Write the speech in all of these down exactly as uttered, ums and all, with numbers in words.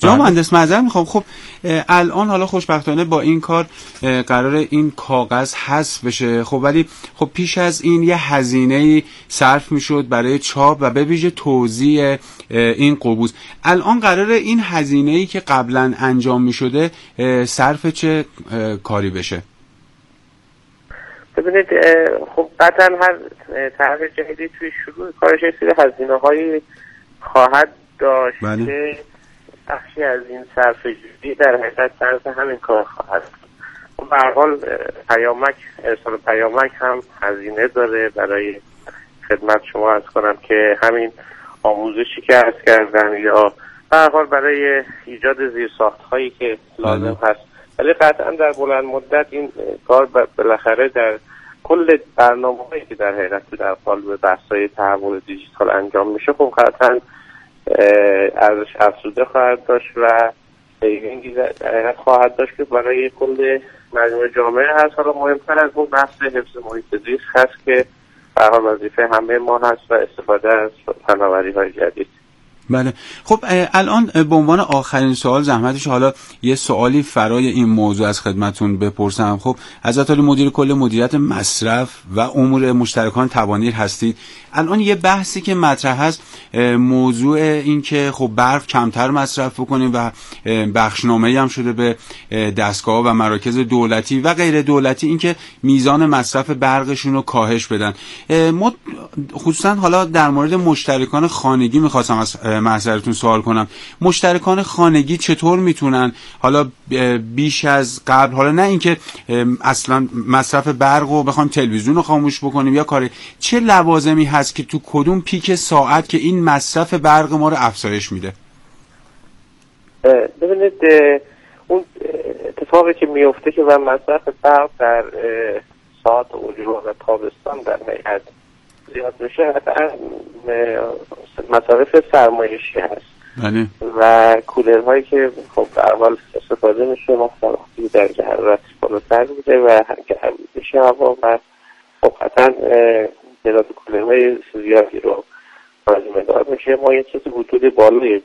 جناب مهندس معذرت میخوام، خب الان حالا خوشبختانه با این کار قرار این کاغذ حذف بشه، خب ولی خب پیش از این یه هزینه‌ای صرف میشد برای چاپ و به ویژه توزیع این قبوس. الان قراره این هزینه‌ای که قبلا انجام میشده صرف چه کاری بشه؟ ببینید خب قطعا هر طرح جدیدی توی شروع کارش سری هزینه‌هایی خواهد داشت بله. که بخشی از این صرفه‌جویی در حقیقت صرف همین کار خواهد. به هر حال پیامک، ارسال پیامک هم هزینه داره. برای خدمت شما عرض کنم که همین آموزشی که عرض کردم یا به هر حال برای ایجاد زیرساخت‌هایی که لازم هست، ولی قطعا در بلند مدت این کار بالاخره در کل برنامه‌هایی که در حقیقت در قالب بحث‌های تحول دیجیتال انجام میشه خب قطعا ارزش افزوده خواهد داشت و پیوندی در حقیقت خواهد داشت که برای کل مجموعه جامعه هست. حالا مهمتر از اون بحث حفظ محیط زیست هست که به هر حال وظیفه همه ما هست و استفاده از فناوری‌های جدید. بله. خب الان به عنوان آخرین سوال زحمتش حالا یه سوالی فرای این موضوع از خدمتون بپرسم. خب حضرت عالی مدیر کل مدیریت مصرف و امور مشترکان توانیر هستید. الان یه بحثی که مطرح هست موضوع این که خب برق کمتر مصرف بکنیم و بخشنامه‌ای هم شده به دستگاه و مراکز دولتی و غیر دولتی این که میزان مصرف برقشون رو کاهش بدن. ما خصوصا حالا در مورد مشترکان خانگی می‌خواستم از محضرتون سوال کنم. مشترکان خانگی چطور میتونن حالا بیش از قبل، حالا نه اینکه اصلا مصرف برق رو بخوایم تلویزیون رو خاموش بکنیم یا کاری، چه لوازمی هست که تو کدوم پیک ساعت که این مصرف برق ما رو افزایش میده؟ ببینید اون اتفاقی که میفته که و مصرف برق در ساعت اوجو و تابستان در حقیقت زیاد میشه، قطعا مصارف سرمایشی هست. بله. و کولر هایی که خب اول استفاده میشه مثلا در حرارت بالاتر بوده و گرم میشه هوا و خب قطعا تعداد کولر های زیادی رو لازم دار میشه. ما یه چیزی حدود بالای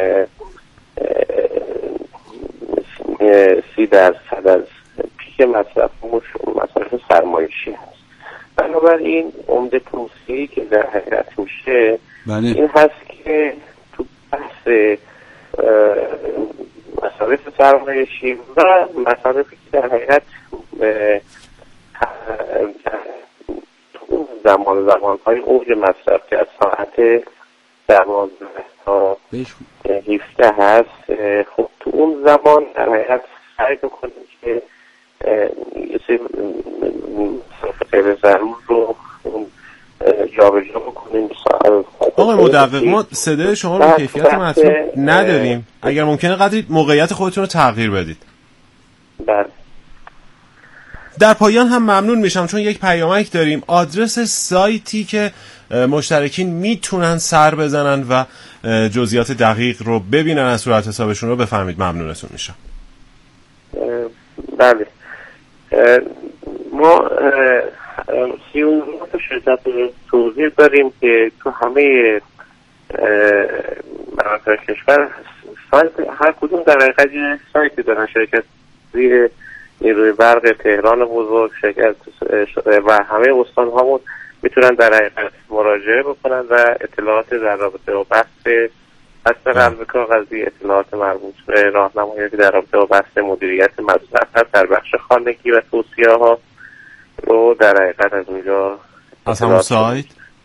سی درصد از پیک مصرف مصارف سرمایشی هست. بنابراین عمده توصیه‌ای که در حقیقت میشه بله. این هست که تو بحث مصارف سرمایشی و مصارفی که در حقیقت زمان زمانهای اوج مصرف که از ساعت دوازده تا هفده هست، خب تو اون زمان در حقیقت سعی بکنیم که یه سری مصرف غیر ضرور رو جا به جا بکنیم. آقای مدقق ما صدای شما رو کیفیت مطلوب نداریم، اگر ممکنه قدری موقعیت خودتون رو تغییر بدید. بله. در پایان هم ممنون میشم چون یک پیامک داریم، آدرس سایتی که مشترکین میتونن سر بزنن و جزئیات دقیق رو ببینن از صورت حسابشون رو بفهمید. ممنونتون میشم. بله. ما سی و نه شرکت توزیع داریم که تو همه مناطق کشور سایت هر کدوم در حقیقت سایتی دارن. شرکت زیر نیروی برق تهران بزرگ، شرکت و همه استان هامون میتونن در حقیقت مراجعه بکنن و اطلاعات در رابطه با بحث بحث قلب کاغذی، اطلاعات مربوط به راهنمایی که در رابطه با بحث مدیریت مصرف در بخش خانگی و توصیه ها رو در حقیقت از اونجا از همون سایت.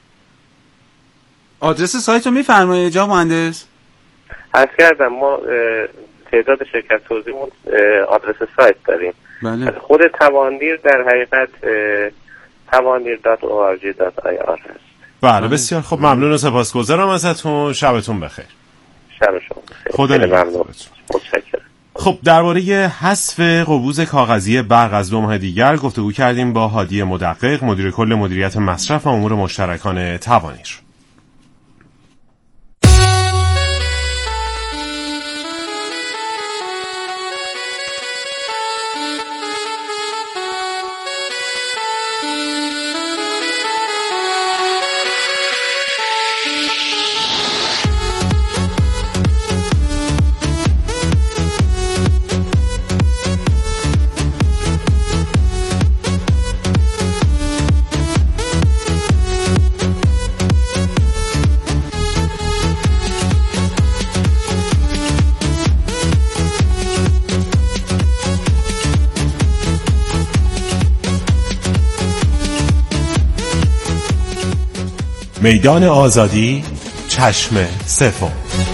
آدرس سایت رو میفرمایید جناب مهندس؟ عرض کردم ما تعداد شرکت توزیعمون آدرس سایت داریم. بله. خود توانیر در حقیقت توانیر دات او آر جی دات آی آر هست. بله بسیار خب، ممنون و سپاسگزارم ازتون. شبتون بخیر. شب شما بخیر. خدا نگهدارتون. متشکرم. خب درباره حذف قبوز کاغذی برق از دو ماه دیگر گفتگو کردیم با هادی مدقق، مدیر کل مدیریت مصرف و امور مشترکان توانیر. میدان آزادی، چشم سفم.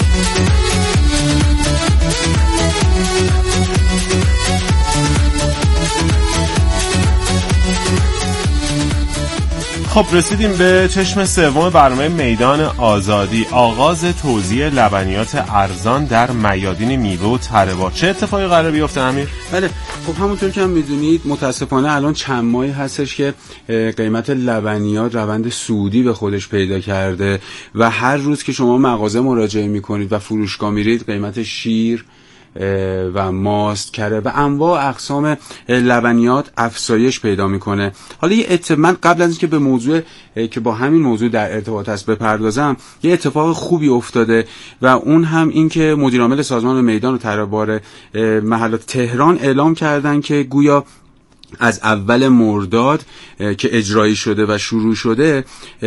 خب رسیدیم به چشم سوم برنامه میدان آزادی، آغاز توزیع لبنیات ارزان در میادین میوه و تره. چه اتفاقی قرار بیفته امیر؟ بله خب همونطور که هم میدونید متاسفانه الان چند ماهی هستش که قیمت لبنیات روند صعودی به خودش پیدا کرده و هر روز که شما مغازه مراجعه میکنید و فروشگاه میرید قیمت شیر و ماست، کره و انواع اقسام لبنیات افزایش پیدا میکنه. حالا یه اتفاق، من قبل از اینکه به موضوع که با همین موضوع در ارتباط است بپردازم، یه اتفاق خوبی افتاده و اون هم این که مدیر عامل سازمان میدان و تره محلات تهران اعلام کردن که گویا از اول مرداد که اجرایی شده و شروع شده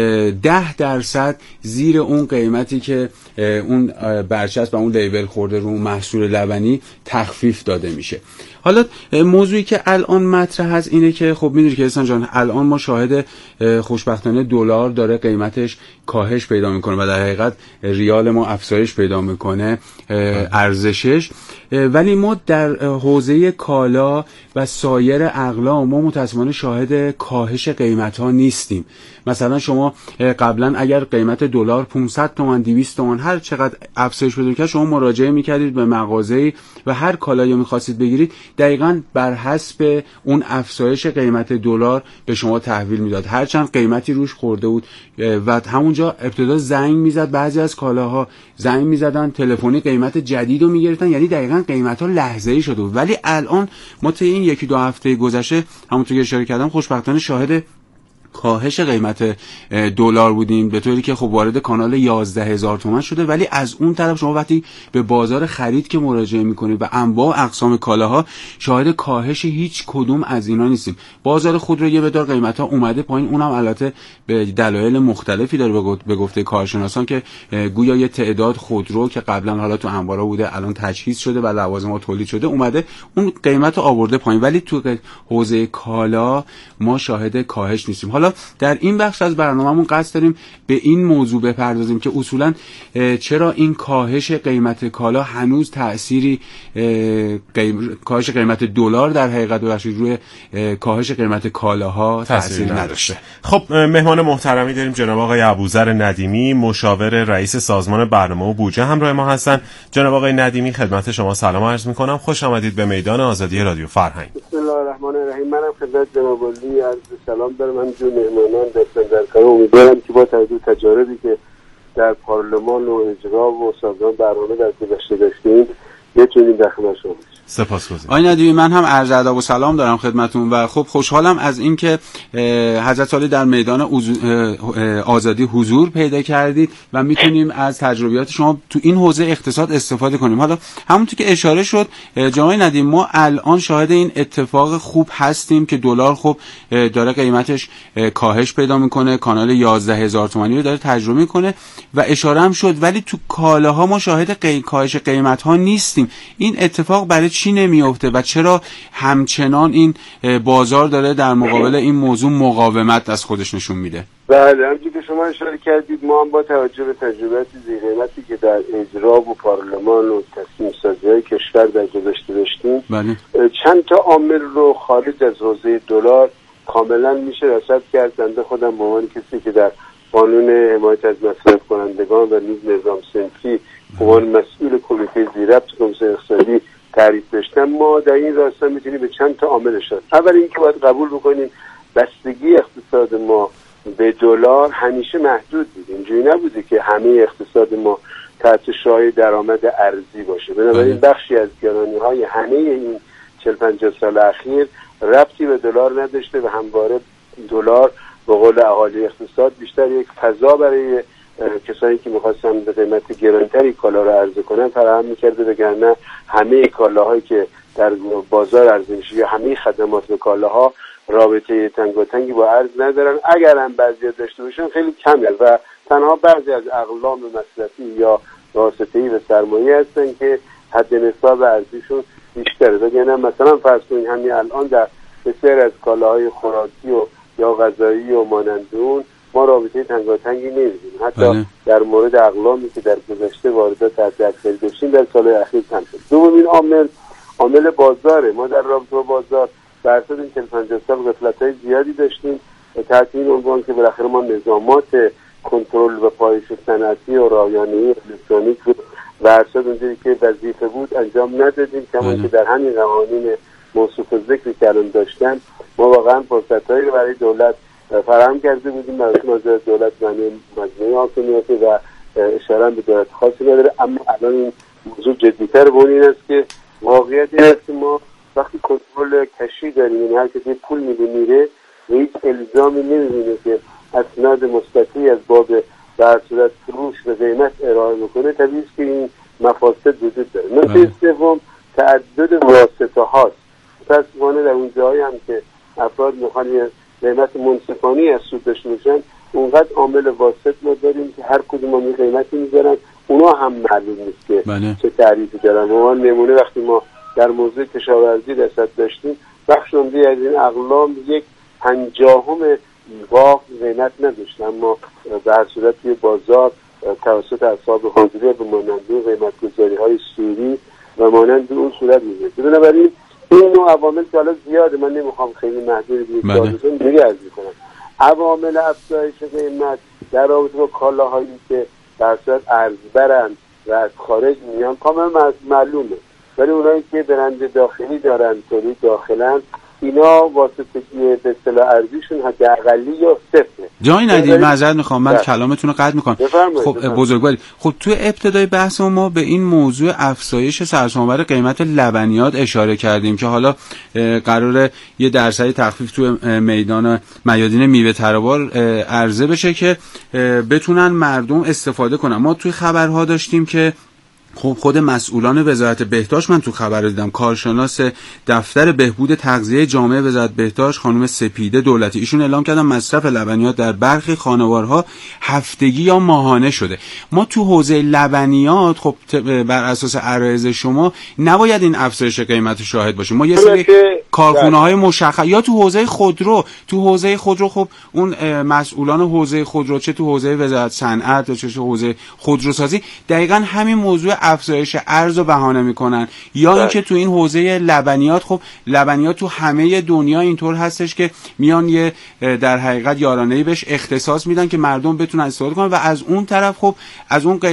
ده درصد زیر اون قیمتی که اون برچسب و اون لیبل خورده رو محصول لبنی تخفیف داده میشه. حالا موضوعی که الان مطرح هست اینه که خب میدونی که احسان جان الان ما شاهد خوشبختانه دلار داره قیمتش کاهش پیدا میکنه و در حقیقت ریال ما افزایش پیدا میکنه ارزشش، ولی ما در حوزه کالا و سایر اقلام ما متأسفانه شاهد کاهش قیمت ها نیستیم. مثلا شما قبلا اگر قیمت دلار پانصد تومان دویست تومان هر چقدر افزایش پیدا کرد شما مراجعه میکردید به مغازه‌ای و هر کالایی می‌خواستید بگیرید دقیقاً بر حسب اون افزایش قیمت دلار به شما تحویل میداد، هرچند قیمتی روش خورده بود و همونجا ابتدا زنگ میزد، بعضی از کالاها زنگ میزدن تلفنی قیمت جدید رو میگرفتن، یعنی دقیقاً قیمت‌ها لحظه‌ای شده بود. ولی الان ما طی این یکی دو هفته گذشته همونطور که اشاره کردم خوشبختانه شاهد کاهش قیمت دلار بودیم به طوری که خب وارد کانال یازده هزار تومان شده، ولی از اون طرف شما وقتی به بازار خرید که مراجعه میکنید و انواع اقسام کالاها شاهد کاهش هیچ کدوم از اینا نیستیم. بازار خودرو یه مقدار قیمت‌ها اومده پایین، اونم البته به دلایل مختلفی داره به گفته کارشناسان که گویا یه تعداد خودرو که قبلا حالا تو انبارا بوده الان تجهیز شده و لوازمات تولید شده اومده اون قیمت رو آورده پایین، ولی تو حوزه کالا ما شاهد کاهش نیستیم. حالا در این بخش از برنامه‌مون قصد داریم به این موضوع بپردازیم که اصولاً چرا این کاهش قیمت کالا هنوز تأثیری قیم... کاهش قیمت دلار در حقیقت ببخشید روی کاهش قیمت کالاها تأثیری نداشته. خب مهمان محترمی داریم جناب آقای ابوذر ندیمی، مشاور رئیس سازمان برنامه و بودجه همراه ما هستن. جناب آقای ندیمی خدمت شما سلام عرض می‌کنم، خوش آمدید به میدان آزادی رادیو فرهنگ. بسم الله الرحمن الرحیم. منم خدمت جناب علی عرض سلام دارم. من جون مهمانان دستن در کار، امیدوارم که با توجه تجاربی که در پارلمان و اجرا و سازمان برنامه در گذشته داشتیم بتونیم در خدمت شما باشیم. سپاسگزارم. آقای ندیمی من هم عرض ادب و سلام دارم خدمتتون و خب خوشحالم از اینکه حضرت عالی در میدان آزادی حضور پیدا کردید و میتونیم از تجربیات شما تو این حوزه اقتصاد استفاده کنیم. حالا همونطور که اشاره شد جناب ندیم ما الان شاهد این اتفاق خوب هستیم که دلار خب داره قیمتش کاهش پیدا میکنه، کانال یازده هزار تومانی رو داره تجربه میکنه و اشاره هم شد، ولی تو کالاها ما شاهد قی... کاهش قیمت ها نیستیم. این اتفاق برای چی نمیفته و چرا همچنان این بازار داره در مقابل این موضوع مقاومت از خودش نشون میده؟ بله همچون که شما اشاره کردید ما هم با توجه به تجربیات زیرقیمتی که در اجرا و پارلمان و تصمیم سازی‌های کشور در گذشته داشتیم بله. چند تا عامل رو خارج از حوزه دلار کاملا میشه رصد کرد. بنده خودم به عنوان کسی که در قانون حمایت از مصرف کنندگان و نیز نظام صنفی به عنوان مسئول کمیته زیربط کمیته اقتصادی تعریف داشتم، ما در این راستا میتونیم به چند تا عامل اشاره. اول اینکه باید قبول بکنیم بستگی اقتصاد ما به دلار همیشه محدود بود. اینجوری نبوده که همه اقتصاد ما تحت شعاع درآمد ارزی باشه. بنابراین بخشی از گرانی‌های همه این چهل پنجاه سال اخیر ربطی به دلار نداشته و همواره دلار به قول اهالی اقتصاد بیشتر یک فضا برای کسانی که می‌خواستن به قیمت گرانتری کالا رو عرضه کنن فراهم می‌کرده، وگرنه همه کالاهایی که در بازار عرضه میشه یا همه خدمات به کالاها رابطه تنگاتنگی با ارز ندارن. اگر هم بعضی داشته باشن خیلی کمه و تنها بعضی از اقلام مصرفی یا واسطه‌ای و سرمایه هستن که حد نصاب ارزششون بیشتره. وگرنه مثلا فرض کنید همین الان در بسیار از کالاهای خوراکی و یا غذایی و مانند اون ما رابطه تنگاتنگی نمی‌بینیم. حتی بله. در مورد اقلامی که در گذشته واردات تحت اکثری داشتیم در سال‌های اخیر کم شد. دومین عامل عامل بازاره. ما در رابطه با بازار در طول این چهل پنجاه سال غفلت‌های زیادی داشتیم تحت این عنوان که بالاخره ما نظامات کنترل و پایش صنعتی و رایانه‌ای الکترونیک رو ورشد اونجوری که وظیفه بود انجام ندادیم، کما که در همین قوانین موصوف ذکری که الان داشتن ما واقعا فرصت‌هایی رو برای دولت فراهم کرده بودیم. برای دولت معنی مجموعه حاکمیت و اشاره به دولت خاصی نداره، اما الان این موضوع جدی‌تر به این است که واقعیت این است که ما وقتی کنترل کشی داریم، یعنی هر کسی پول میده میره و هیچ الزامی نمی‌بینه که اسناد مثبتی از باب در صورت فروش و قیمت ارائه میکنه، طبیعی است که این مفاسد وجود داره. نکته سوم تعدد واسطه هاست. متأسفانه در اون جایی هم که افراد میخوان قیمت منصفانه از سود داشته باشن، اونقدر عامل واسط ما داریم که هر کدوم هم قیمتی میذارن، اونا هم معلوم نیست که بله. چه تعریفی دارن. ما نمونه وقتی ما در موضوع کشاورزی رصد داشتیم، بخش عمده از این اقلام یک پنجاهم باغ قیمت نداشت، اما به هر صورت توی بازار توسط اصحاب حاضری به مانند قیمت گذاری های سوری و مانند اون صورت میگیره. بنابراین این نوع عوامل که حالا زیاده، من نمیخوام خیلی محدود بیشتر دیگه عرض کنم. عوامل افزایش قیمت در رابطه با کالاهایی که در صورت ارزبرند و از خارج میان کاملا معلومه، ولی اونایی که برند داخلی دارن، تولید داخلن، اینا واسطگی به اصطلاح ارزیشون حداقلی یا صفره. جای ندید، معذرت میخوام من کلامتون رو قطع میکنم. خب بزرگواری، خب تو ابتدای بحث ما به این موضوع افزایش سرسام‌آور قیمت لبنیات اشاره کردیم که حالا قراره یه درصدی تخفیف تو میدان میادین میوه تراوار عرضه بشه که بتونن مردم استفاده کنن. ما توی خبرها داشتیم که خب خود مسئولان وزارت بهداشت، من تو خبر دیدم، کارشناس دفتر بهبود تغذیه جامعه وزارت بهداشت خانم سپیده دولتی، ایشون اعلام کردن مصرف لبنیات در برخی خانوارها هفتگی یا ماهانه شده. ما تو حوزه لبنیات خب بر اساس عرایض شما نباید این افزایش قیمت شاهد باشیم. ما یه سری کارخونه‌های مشخص یا تو حوزه خودرو، تو حوزه خودرو خب اون مسئولان حوزه خودرو چه تو حوزه وزارت صنعت چه تو حوزه خودروسازی دقیقاً همین موضوع افزایش ارز رو بهانه میکنن، یا اینکه تو این حوزه لبنیات خب لبنیات تو همه دنیا اینطور هستش که میان یه در حقیقت یارانه‌ای بهش اختصاص میدن که مردم بتونن استفاده کنن و از اون طرف خب از اون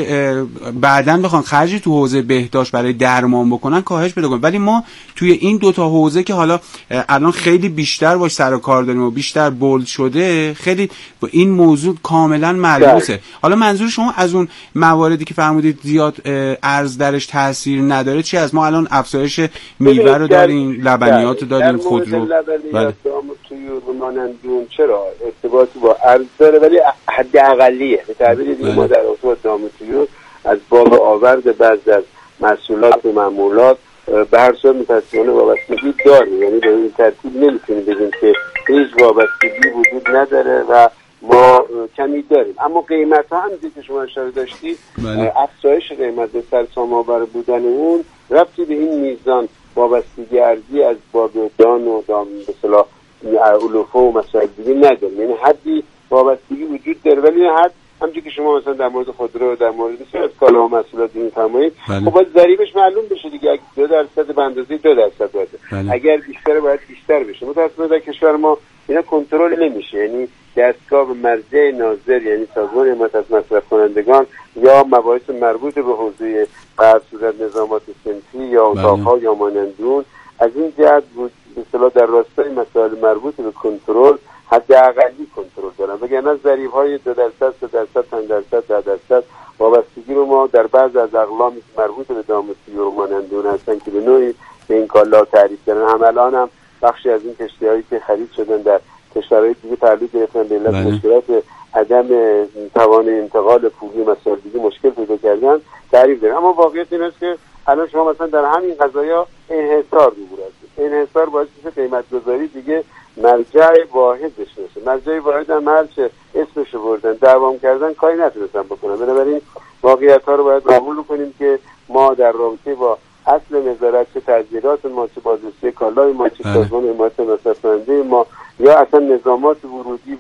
بعدن بخوان خرجی تو حوزه بهداشت برای درمان بکنن کاهش پیدا کنه. ولی ما توی این دوتا حوزه که حالا الان خیلی بیشتر باش سر و کار داریم و بیشتر بولد شده، خیلی این موضوع کاملا ملموسه. حالا منظور شما از اون مواردی که فرمودید زیاد ارز درش تاثیر نداره چی؟ از ما الان افزایش میوه رو داریم، لبنیات رو داریم، خودرو، بله توی مانندون چرا ارتباطی با ارز داره ولی حد اقلیه. به تعبیر دیگه ما در ارتباط داموتیون از باب آورد بعضی از محصولات و معمولات به هر صورت متأسفانه وابستگی داریم، یعنی به این ترتیب نمیتونیم بگیم که هیچ وابستگی وجود نداره و ما کمی داریم. اما قیمت ها هم دیگه که شما اشاره داشتید، افزایش قیمت به سرسام‌آور بودن اون ربطی به این میزان وابستگی ارزی از باب دان و دام به اصطلاح علوفه و مسائل دیگه نداره، یعنی حدی وابستگی وجود داره، ولی حد همونجوری که شما مثلا در مورد خودرو در مورد بسیار از کالا و محصولات می‌فرمایید، خب باید ضریبش معلوم بشه دیگه. اگه دو درصد به اندازه دو درصد باشه، اگر بیشتر باید بیشتر بشه. متأسفانه در کشور ما اینا کنترل نمیشه، یعنی دستگاه به مرجع ناظر یعنی سازمان حمایت از مصرف کنندگان یا مباحث مربوط به حوزه بر صورت نظامات صنفی یا اتاق‌ها یا مانندون از این جهت بود به اصطلاح در راستای مسائل مربوط به کنترل حداقلی کنترل دارن، وگرنه ضریب‌های دو درصد، سه درصد، پنج درصد، ده درصد وابستگی رو ما در بعض از اقلام مربوط به داموسی و مانندون هستن که به نوعی به این کالا تعریف کردن. هم الان هم بخشی از این کشتی‌هایی که خرید شدن در کشورهای دیگه تعلق گرفتن به علت مشکلات عدم توان انتقال پولی مسائل دیگه مشکل پیدا کردن تعریف دارن. اما واقعیت این است که الان شما مثلا در همین قضایا انحصار می‌بود. انحصار باعث میشه قیمت گذاری دیگه مرجع واحد بشه. مرجع واحد هم هرچه اسمش بردن دعوام کردن کاری نتونستن بکنن. بنابراین واقعیت‌ها رو باید قبول کنیم که ما در رابطه با اصل نظارت چه تجهیزات ما، چه بازرسی کالای ما، چه سازمان حمایت مصرف کننده ما یا اصلا نظامات ورودی و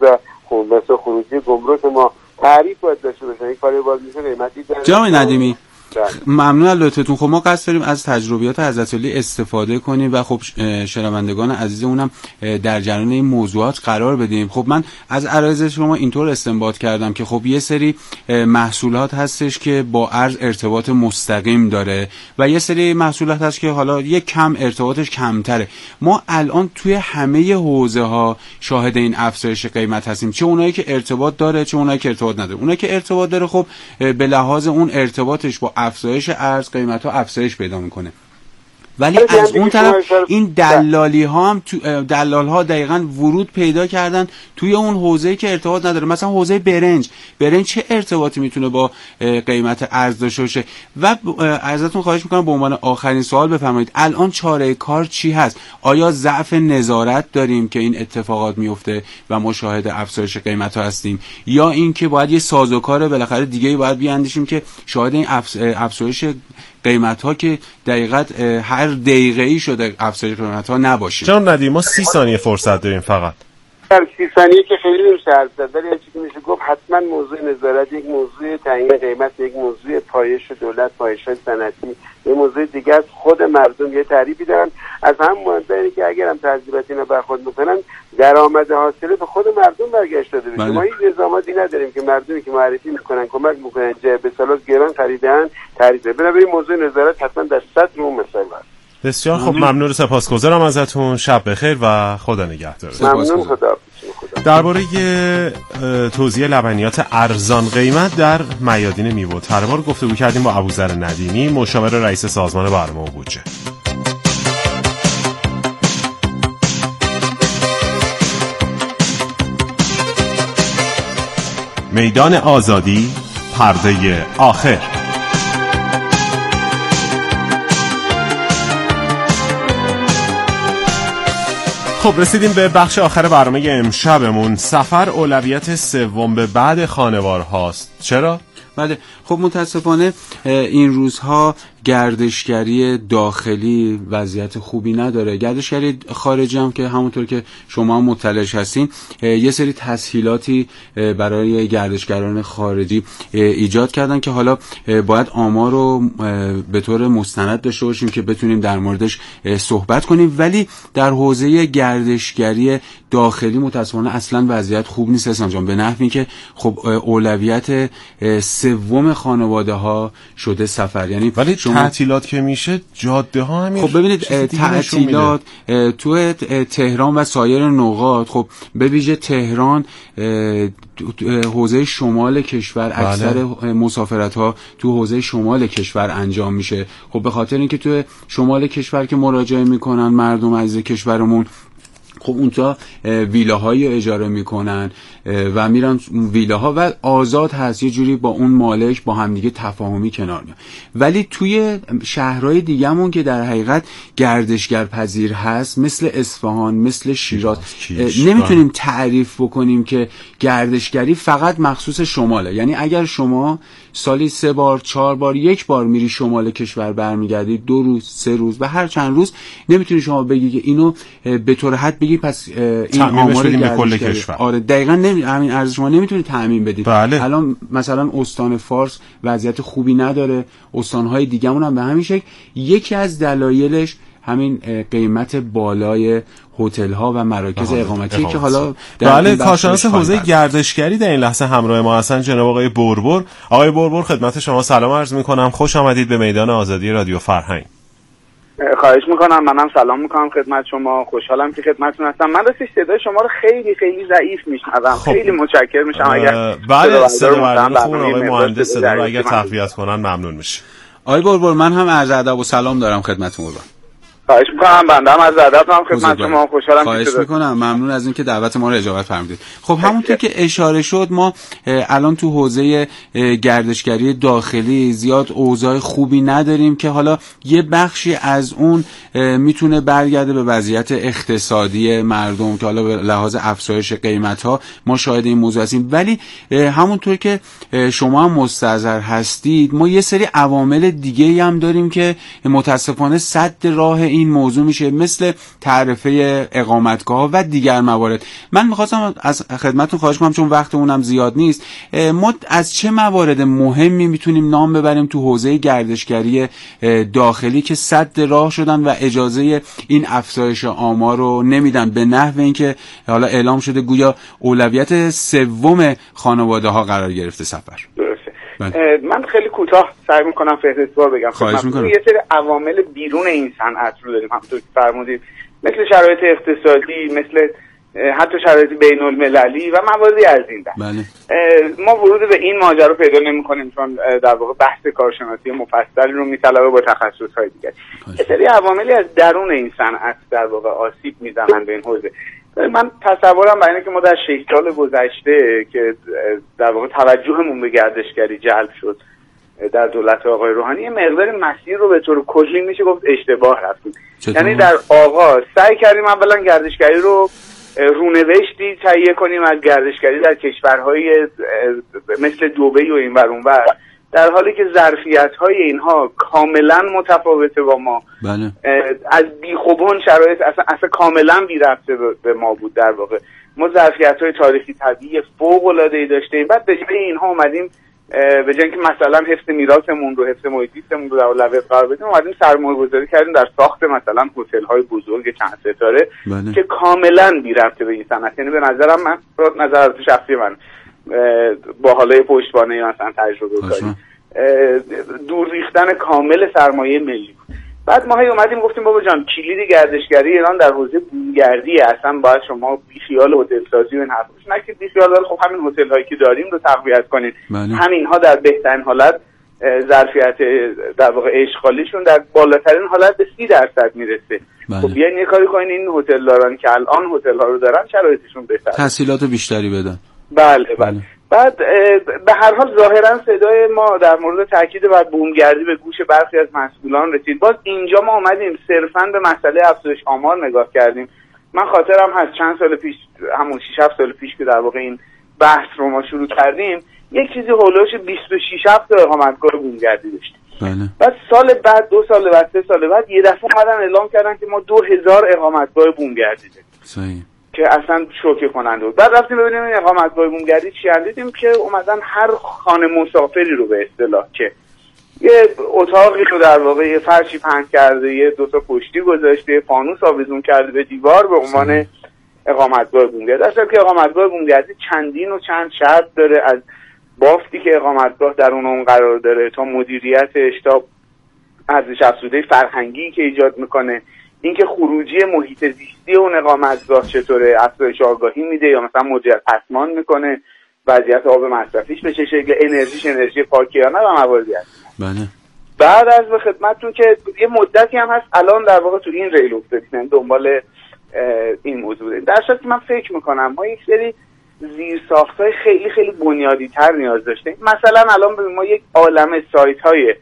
مثلا خروجی گمرک ما تعریف باید داشته باشن. این کاری باز میشه قیمتی داره. جناب ندیمی ممنون از لطفتون. خب ما قصد داریم از تجربیات حضرت علی استفاده کنیم و خب شنوندگان عزیزمونم در جریان این موضوعات قرار بدیم. خب من از عرایض شما اینطور استنباط کردم که خب یه سری محصولات هستش که با ارز ارتباط مستقیم داره و یه سری محصولات هست که حالا یک کم ارتباطش کمتره. ما الان توی همه حوزه ها شاهد این افزایش قیمت هستیم، چه اونایی که ارتباط داره چه اونایی که ارتباط نداره. اونایی که ارتباط داره خب به لحاظ اون ارتباطش با افزایش ارز قیمت ها افزایش پیدا میکنه، ولی از اون طرف این دلالی ها هم تو دلال ها دقیقاً ورود پیدا کردن توی اون حوزه‌ای که ارتباط نداره. مثلا حوزه برنج برنج چه ارتباطی میتونه با قیمت ارز داشته باشه؟ و ازتون خواهش میکنم به عنوان آخرین سوال بفرمایید الان چاره کار چی هست؟ آیا ضعف نظارت داریم که این اتفاقات میفته و ما شاهد افزایش قیمت ها هستیم، یا اینکه باید یه سازوکار بالاخره دیگه‌ای باید بیاندیشیم که شاهد این افزایش قیمت ها که دقیقاً هر دقیقه‌ای شده افزایش قیمت ها نباشه؟ جان ندیم ما سی ثانیه فرصت داریم فقط. در سی ثانیه که خیلی نمیشه حرف زد، ولی چیزی که میشه گفت حتما موضوع نظارت یک موضوع تعیین قیمت، یک موضوع پایش دولت، پایش صنعتی، یه موضوع دیگه است. خود مردم یه تعریفی دارن. از هم مهمه که اگر هم تجربه اینا برخورد میکنن درآمد حاصله به خود مردم برگشت داده بشه. ما هیچ نظاماتی نداریم که مردمی که معرفی میکنن کمک میکنن جای به سالات گران خریدن تعریف بده. بنابراین موضوع نظارت حتما در سطح اون مثال است. بسیار خوب، ممنون و سپاسگزارم ازتون. شب بخیر و خدا نگهدار. ممنون. خدا. درباره توزیع لبنیات ارزان قیمت در میادین میوه و ترمار گفتگو کردیم با ابوذر ندیمی، مشاور رئیس سازمان برنامه و بودجه. میدان آزادی، پرده آخر. خب رسیدیم به بخش آخر برنامه امشبمون. سفر اولویت سوم به بعد خانوار هاست. چرا؟ بله خب متاسفانه این روزها گردشگری داخلی وضعیت خوبی نداره. گردشگری خارجی هم که همونطور که شما هم مطلعش هستین یه سری تسهیلاتی برای گردشگران خارجی ایجاد کردن که حالا باید آمار رو به طور مستند داشته باشیم که بتونیم در موردش صحبت کنیم. ولی در حوزه گردشگری داخلی متاسفانه اصلا وضعیت خوب نیست احسان جان، به نحوی که خب اولویت سوم خانواده ها شده سفر. یعنی ولی تعطیلات که میشه جاده ها همین. خب ببینید تعطیلات تو تهران و سایر نقاط، خب به ویژه تهران حوزه شمال کشور بله. اکثر مسافرت ها تو حوزه شمال کشور انجام میشه. خب به خاطر اینکه تو شمال کشور که مراجعه میکنن مردم عزیز کشورمون، خب اونجا ویلاهایی اجاره میکنن و میرن ویلاها و آزاد هست، یه جوری با اون مالک با همدیگه تفاهمی کنار میان. ولی توی شهرهای دیگه‌مون که در حقیقت گردشگر پذیر هست مثل اصفهان، مثل شیراز، نمیتونیم تعریف بکنیم که گردشگری فقط مخصوص شماله. یعنی اگر شما سالی سه بار چهار بار یک بار میری شمال کشور برمیگردی، دو روز سه روز و هر چند روز، نمیتونی شما بگی که اینو به طور حد بگی پس این آمار به کل کشور. آره دقیقاً نمی... همین ارزش شما نمیتونید تعمین بدید. بله. الان مثلا استان فارس وضعیت خوبی نداره، استانهای دیگه‌مون هم به همین شکل. یکی از دلایلش همین قیمت بالای هتل ها و مراکز اقامتی که حالا بله. کارشناس حوزه گردشگری در این لحظه همراه ما هستن جناب آقای بربر. آقای بربر خدمت شما سلام عرض می‌کنم، خوش آمدید به میدان آزادی رادیو فرهنگ. خواهش میکنم. منم سلام میکنم خدمت شما، خوشحالم که خدمتتون هستم. من راستش صدای شما رو خیلی خیلی ضعیف میشنوم. خب. خیلی متشکرم میشم اگر بله صدا بردن خون آقای مهندس صدا رو اگر تقویت کنن ممنون میشه. آقای بربر من هم عرض ادب و سلام دارم خدمتتون. خواهش میکنم. بنده هم از ادب هم خدمت شما، خوشحالم. خواهش میکنم، ممنون از اینکه دعوت ما رو اجابت فرمودید. خب همونطور که اشاره شد ما الان تو حوزه گردشگری داخلی زیاد اوضاع خوبی نداریم که حالا یه بخشی از اون میتونه برگرده به وضعیت اقتصادی مردم که حالا به لحاظ افزایش قیمت ها ما شاهد این موضوع هستیم. ولی همونطور که شما هم مستحضر هستید ما یه سری عوامل دیگه هم داریم که متاسفانه سد راه این این موضوع میشه، مثل تعرفه اقامتگاه و دیگر موارد. من میخواستم از خدمتتون خواهش کنم چون وقت اونم زیاد نیست، ما از چه موارد مهمی میتونیم نام ببریم تو حوزه گردشگری داخلی که سد راه شدن و اجازه این افزایش آمار رو نمیدن، به نحو اینکه حالا اعلام شده گویا اولویت سوم خانواده ها قرار گرفته سفر؟ درسته. من خیلی کوتاه سعی میکنم فهرستوار بگم. خواهش میکنم. یه سری عوامل بیرون این صنعت رو داریم، همونطور که فرمودید، مثل شرایط اقتصادی، مثل حتی شرایط بین المللی و مواردی از این دست. بله. ما ورود به این ماجرا پیدا نمی‌کنیم چون در واقع بحث کارشناسی مفصلی رو می‌طلبه با تخصص‌های دیگه. یه سری عواملی از درون این صنعت در واقع آسیب می‌زنن به این حوزه. من تصورم برای اینه که ما در شش سال گذشته که در واقع توجهمون به گردشگری جلب شد در دولت آقای روحانی، یه مقدار مسیر رو به طور کلی میشه گفت اشتباه رفتیم. یعنی در آغاز سعی کردیم اولا گردشگری رو رونوشتی تهیه کنیم از گردشگری در کشورهای مثل دبی و این ور اون ور، در حالی که ظرفیت‌های اینها کاملا متفاوته با ما. بله. از بیخوبان شرایط اصلا, اصلا کاملا بی ربطه به ما بود. در واقع ما ظرفیت‌های تاریخی طبیعی فوق‌العاده‌ای داشتیم، بعد به جای اینها اومدیم به جای اینکه مثلا حفظ میراثمون رو، حفظ محیط زیستمون رو در اولویت قرار بدیم، اومدیم سرمایه‌گذاری کردیم در ساخت مثلا هتل‌های بزرگ چند ستاره. بله. که کاملا بی ربطه به این صنعت. یعنی به نظرم من نظر شخصی من با حالای پشتوانه مثلا تجربه کاری دور ریختن کامل سرمایه ملی. بعد ما هی اومدیم گفتیم بابا جان کلید گردشگری ایران در حوزه بومگردی، اصلا باید شما بیخیال هتل سازی و این حرفا نکنید، بیخیال داره. خب همین هتل هایی که داریم رو تقویت کنید. بله. همینها در بهترین حالت ظرفیت در واقع اشغالیشون در بالاترین حالت به سی درصد میرسه. بله. خب بیاین یه کاری کنین این هتل دارن که الان هتل ها رو دارن شرایطشون بهتره، تسهیلات بیشتری بدن. بله بله, بله. بعد به هر حال ظاهرا صدای ما در مورد تاکید بر بومگردی به گوش برخی از مسئولان رسید. باز اینجا ما اومدیم صرفاً به مسئله افزایش آمار نگاه کردیم. من خاطرم هست چند سال پیش، همون شش هفت سال پیش که در واقع این بحث رو ما شروع کردیم، یک چیزی هولوش بیست و شش تا اقامتگاه بومگردی داشتیم. بله. بعد سال بعد، دو سال بعد، سه سال بعد یه دفعه اومدن اعلام کردن که ما دو هزار اقامتگاه بومگردی داریم. صحیح. که اصلا شوکه کننده بود. بعد رفتیم ببینیم این اقامتگاه بومگردی چی هست، دیدیم که اومدن هر خانه مسافری رو به اصطلاح که یه اتاقی رو در واقع یه فرشی پهن کرده، یه دو تا پشتی گذاشته، فانوس آویزون کرده به دیوار به عنوان اقامتگاه بومگردی. اصلا که اقامتگاه بومگردی چندین و چند شرط داره، از بافتی که اقامتگاه در اون اون قرار داره تا مدیریتش تا ارزش افزوده فرهنگی که ایجاد میکنه، اینکه خروجی محیط زیستی اون اقامتگاه چطوره، افزایش آگاهی میده یا مثلا مدیریت پسمان میکنه، وضعیت آب مصرفیش به چه شکل، انرژیش انرژی پاکه یا نه و مواردی هست. بله. بعد از به خدمتتون که یه مدتی هم هست الان در واقع تو این ریل افتادیم، دنبال این موضوع. در صورتی که من فکر میکنم ما یک سری زیرساخت‌های خیلی خیلی بنیادی‌تر نیاز داشتیم. مثلا الان ما یک عالمه سایت‌های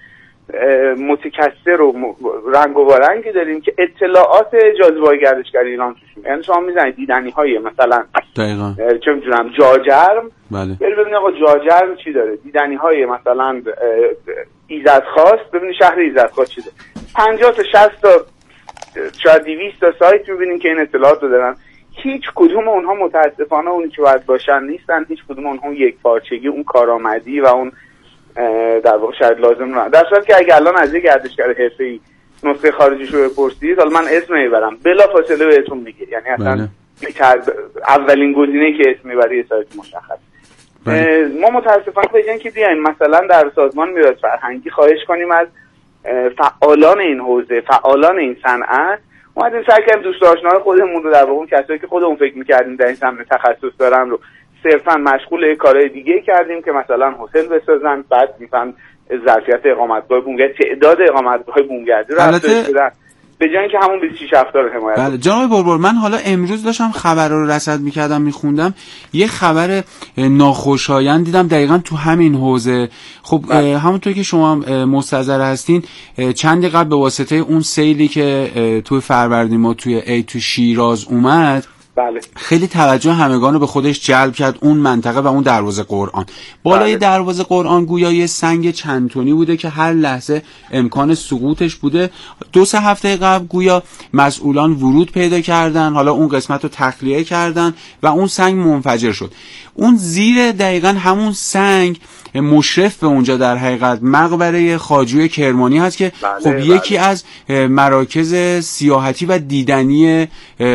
متکثر و رنگ و وارنگی داریم که اطلاعات جاذبه‌های گردشگری ایران توش. یعنی شما میزنید دیدنی‌های مثلا دقیقاً چه می‌دونم جاجرم، بله، برید ببینید آقا جاجرم چی داره، دیدنی‌های مثلا ایزدخواست، ببینید شهر ایزدخواست چی داره. پنجاه تا شصت تا شاید دویست تا سایت می‌بینید که این اطلاعات رو دارن. هیچ کدوم اونها متاسفانه اونی که باید باشن نیستن. هیچ کدوم اونها یک پارچگی، اون کارآمدی و اون در واقع شاید لازم نه. در صورتی که اگه الان از یک گردشگر حرفه‌ای نسخه خارجیش رو بپرسید، حالا من اسم نمیبرم، بلافاصله بهتون میگه. یعنی اصلا اولین گزینه‌ای که اسم میبری سایت مشخص. ما متاسفانه بگیم که بیایم مثلا در سازمان میراث فرهنگی خواهش کنیم از فعالان این حوزه، فعالان این صنعت، اومدیم سعی کردیم دوست آشناهای خودمون رو در واقع کسایی که خودمون فکر می‌کردیم در این زمینه تخصص دارن رو صرفا مشغول کارهای دیگه کردیم که مثلا هتل بسازن، بعد میفهم ظرفیت اقامتگاه بومگردی، تعداد اقامتگاه بومگردی رو افزایش بدن به جای اینکه همون بیست و شش هفته رو حمایت. بله جناب بربر، من حالا امروز داشتم خبر رو رصد می‌کردم می‌خوندم، یه خبر ناخوشایند دیدم دقیقاً تو همین حوزه. خب همونطور که شما مستحضر هستین، چند قبل به واسطه اون سیلی که توی فروردین ما توی ای تو شیراز اومد، بله. خیلی توجه همگان رو به خودش جلب کرد اون منطقه و اون دروازه قرآن. بالای بله. دروازه قرآن گویا یه سنگ چند تنی بوده که هر لحظه امکان سقوطش بوده. دو سه هفته قبل گویا مسئولان ورود پیدا کردن، حالا اون قسمت رو تخلیه کردن و اون سنگ منفجر شد. اون زیر دقیقاً همون سنگ مشرف به اونجا در حقیقت مقبره خواجوی کرمانی هست که بله، خب بله. یکی از مراکز سیاحتی و دیدنی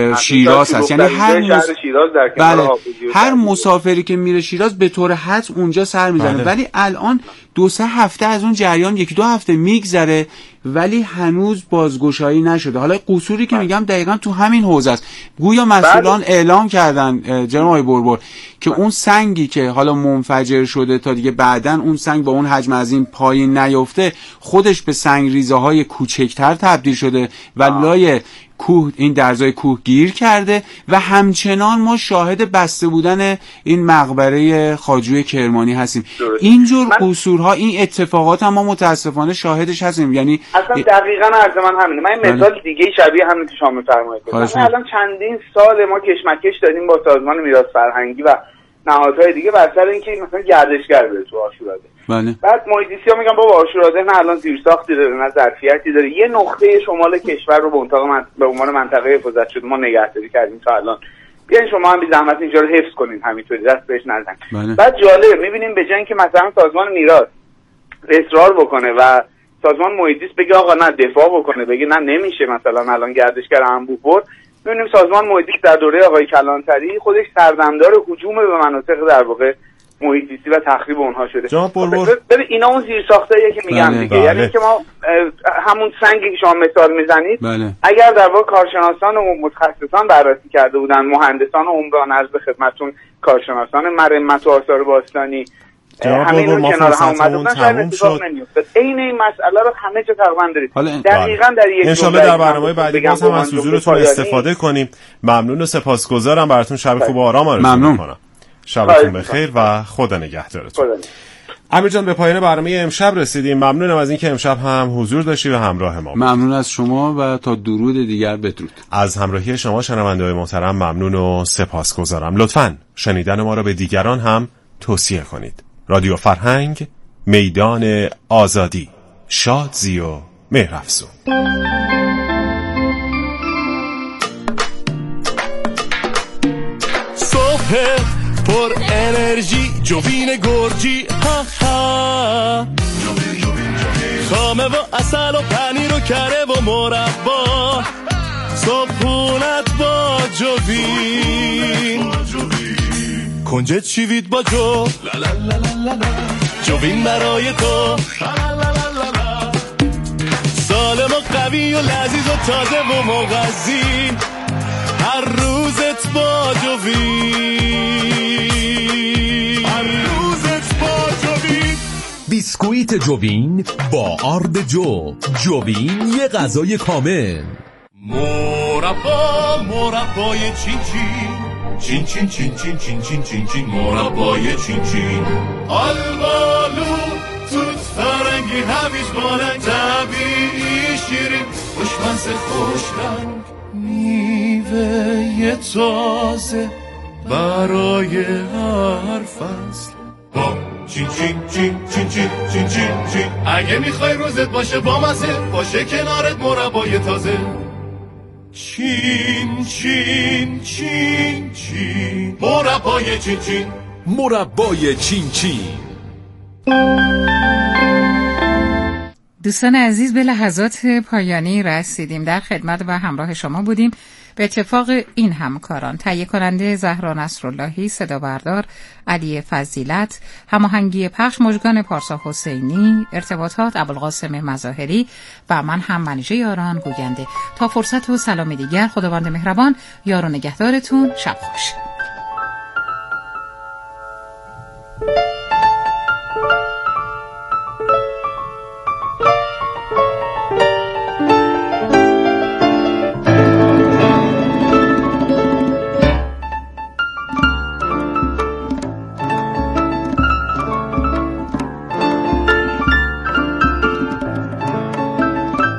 شیراز هست. یعنی هر مس... بله. هر مسافری که میره شیراز به طور حتم اونجا سر میزنه. بله. ولی الان دو سه هفته از اون جریان، یکی دو هفته میگذره ولی هنوز بازگشایی نشده. حالا قصوری که میگم دقیقاً تو همین حوزه است. گویا مسئولان بله. اعلام کردن جناب آقای بربر که اون سنگی که حالا منفجر شده تا دیگه بعدن اون سنگ با اون حجم از این پایین نیفته خودش به سنگ ریزه های کوچکتر تبدیل شده و آه. لای کوه این درزای کوه گیر کرده و همچنان ما شاهد بسته بودن این مقبره خواجوی کرمانی هستیم. اینجور قصورها، این اتفاقات هم ما متاسفانه شاهدش هستیم. یعنی اصلا دقیقاً عرض من همینه. من مثال دیگه شبیه همین که شما می‌فرمایید. الان چندین سال ما کشمکش داریم با سازمان میراث فرهنگی و نهادهای دیگه بر سر اینکه مثلا گردشگر بره تو عاشوراده. بله. بعد محیطی‌ها میگن بابا عاشوراده نه الان زیرساختی داره نه ظرفیتی داره، یه نقطه شمال کشور رو به عنوان من... به عنوان منطقه حفاظت شده ما نگهداری کردیم تا الان. بیاین شما هم بی زحمت اینجا رو حفظ کنین، همینطوری دست بهش نزنید. بله. بعد جالب می‌بینیم به جای اینکه مثلا سازمان میراث اصرار بکنه و سازمان محیطیست بگه آقا نه دفاع بکنه، بگه نه نمیشه مثلا الان گردشگر انبوه برد، می‌بینیم سازمان محیطیست در دوره آقای کلانتری خودش سردمدار هجوم به مناطق در واقع محیطیستی و تخریب اونها شده. ببین اینا اون زیر ساختاییه که میگم بله، دیگه. بله. یعنی که ما همون سنگی که شما مثال میزنید بله. اگر در واقع کارشناسان و متخصصان بررسی کرده بودن، مهندسان عمران عرض به خدمتتون، کارشناسان مرمت و آثار باستانی همین رو کنار هم اومده بودن شاید اتفاق نمیافتاد. عین این مسئله رو همه جا تقریبا دارید. دقیقاً در یک انشالله در برنامه بعدی باز هم از حضورتون استفاده کنیم. ممنون و سپاسگزارم. براتون شب خوب و آرام آرزو می‌کنم. شبتون بخیر و خدا نگهدارتون. امیر جان به پایان برنامه امشب رسیدیم. ممنونم از اینکه امشب هم حضور داشتی و همراه ما. ممنون از شما و تا درود دیگر بدرود. از همراهی شما شنونده‌های محترم ممنون و سپاسگزارم. لطفاً شنیدن ما را به دیگران هم توصیه کنید. رادیو فرهنگ، میدان آزادی، شادزی و مهرافزون. صبح پر انرژی جوین گرجی ها ها، خامه و اصل و پنیر و کره و مربا، صبحونت با جوین، کنجد چیوید با جو، جوین برای تو، سالم و قوی و لذیذ و تازه و مغذی، هر روزت با جوین، هر روزت با جوین. بیسکویت جوین با آرد جو. جوین یه غذای کامل. مربا مربای چین چین چین چین چین چین چین چین چین مربای چین چین، آلبالو توت فرنگی هویج بارنگ، طبیعی شیرین خوشمزه خوش رنگ، میوه تازه برای هر فصل با چین چین چین چین چین چین چین چین. اگه میخوای روزت باشه با مزه، باشه کنارت مربای تازه. چین چین چین چین مربای چین چین، مربای چین چین. دوستان عزیز به لحظات پایانی رسیدیم. در خدمت و همراه شما بودیم به اتفاق این همکاران: تهیه کننده زهرا نصراللهی، صدا بردار علی فضیلت، هماهنگی پخش مژگان پارسا حسینی، ارتباطات ابوالقاسم مظاهری و من هم منیژه یاران گوینده. تا فرصت و سلام دیگر، خداوند مهربان یار و نگهدارتون. شب خوش.